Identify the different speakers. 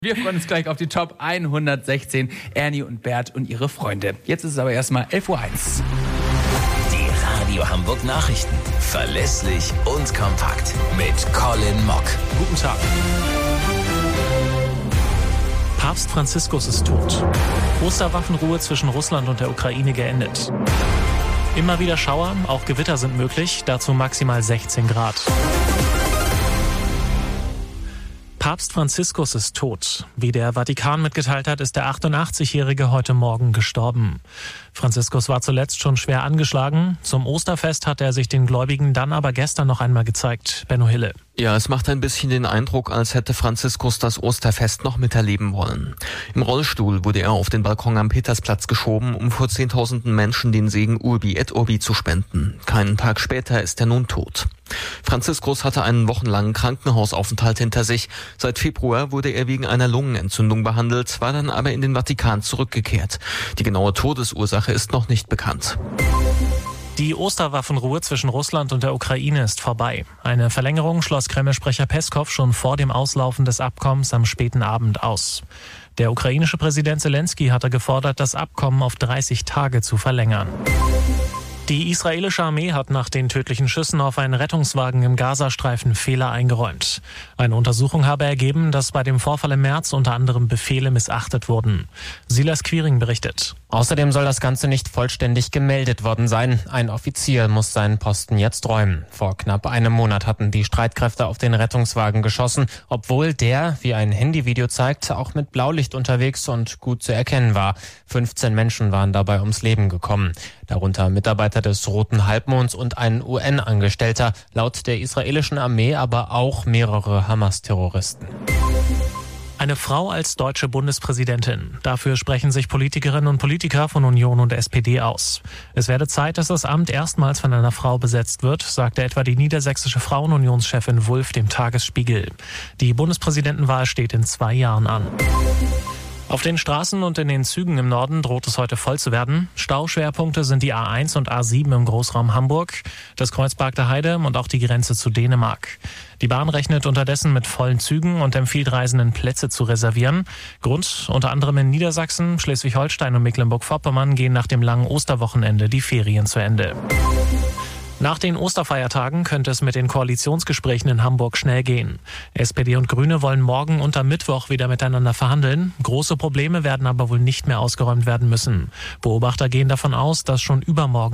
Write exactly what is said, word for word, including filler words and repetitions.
Speaker 1: Wir freuen uns gleich auf die Top hundertsechzehn, Ernie und Bert und ihre Freunde. Jetzt ist es aber erstmal elf Uhr eins.
Speaker 2: Die Radio Hamburg Nachrichten. Verlässlich und kompakt. Mit Colin Mock.
Speaker 3: Guten Tag. Papst Franziskus ist tot. Osterwaffenruhe zwischen Russland und der Ukraine geendet. Immer wieder Schauer, auch Gewitter sind möglich, dazu maximal sechzehn Grad. Papst Franziskus ist tot. Wie der Vatikan mitgeteilt hat, ist der achtundachtzigjährige heute Morgen gestorben. Franziskus war zuletzt schon schwer angeschlagen. Zum Osterfest hat er sich den Gläubigen dann aber gestern noch einmal gezeigt. Benno Hille.
Speaker 4: Ja, es macht ein bisschen den Eindruck, als hätte Franziskus das Osterfest noch miterleben wollen. Im Rollstuhl wurde er auf den Balkon am Petersplatz geschoben, um vor zehntausenden Menschen den Segen Urbi et Orbi zu spenden. Keinen Tag später ist er nun tot. Franziskus hatte einen wochenlangen Krankenhausaufenthalt hinter sich. Seit Februar wurde er wegen einer Lungenentzündung behandelt, war dann aber in den Vatikan zurückgekehrt. Die genaue Todesursache ist noch nicht bekannt.
Speaker 3: Die Osterwaffenruhe zwischen Russland und der Ukraine ist vorbei. Eine Verlängerung schloss Kreml-Sprecher Peskow schon vor dem Auslaufen des Abkommens am späten Abend aus. Der ukrainische Präsident Zelensky hatte gefordert, das Abkommen auf dreißig Tage zu verlängern. Die israelische Armee hat nach den tödlichen Schüssen auf einen Rettungswagen im Gazastreifen Fehler eingeräumt. Eine Untersuchung habe ergeben, dass bei dem Vorfall im März unter anderem Befehle missachtet wurden. Silas Quiring berichtet.
Speaker 5: Außerdem soll das Ganze nicht vollständig gemeldet worden sein. Ein Offizier muss seinen Posten jetzt räumen. Vor knapp einem Monat hatten die Streitkräfte auf den Rettungswagen geschossen, obwohl der, wie ein Handyvideo zeigt, auch mit Blaulicht unterwegs und gut zu erkennen war. fünfzehn Menschen waren dabei ums Leben gekommen. Darunter Mitarbeiter des Roten Halbmonds und ein U N-Angestellter, laut der israelischen Armee aber auch mehrere Hamas-Terroristen.
Speaker 3: Eine Frau als deutsche Bundespräsidentin. Dafür sprechen sich Politikerinnen und Politiker von Union und S P D aus. Es werde Zeit, dass das Amt erstmals von einer Frau besetzt wird, sagte etwa die niedersächsische Frauenunionschefin Wulff dem Tagesspiegel. Die Bundespräsidentenwahl steht in zwei Jahren an. Auf den Straßen und in den Zügen im Norden droht es heute voll zu werden. Stauschwerpunkte sind die A eins und A sieben im Großraum Hamburg, das Kreuz Bargter Heide und auch die Grenze zu Dänemark. Die Bahn rechnet unterdessen mit vollen Zügen und empfiehlt Reisenden, Plätze zu reservieren. Grund: unter anderem in Niedersachsen, Schleswig-Holstein und Mecklenburg-Vorpommern gehen nach dem langen Osterwochenende die Ferien zu Ende. Nach den Osterfeiertagen könnte es mit den Koalitionsgesprächen in Hamburg schnell gehen. S P D und Grüne wollen morgen und am Mittwoch wieder miteinander verhandeln. Große Probleme werden aber wohl nicht mehr ausgeräumt werden müssen. Beobachter gehen davon aus, dass schon übermorgen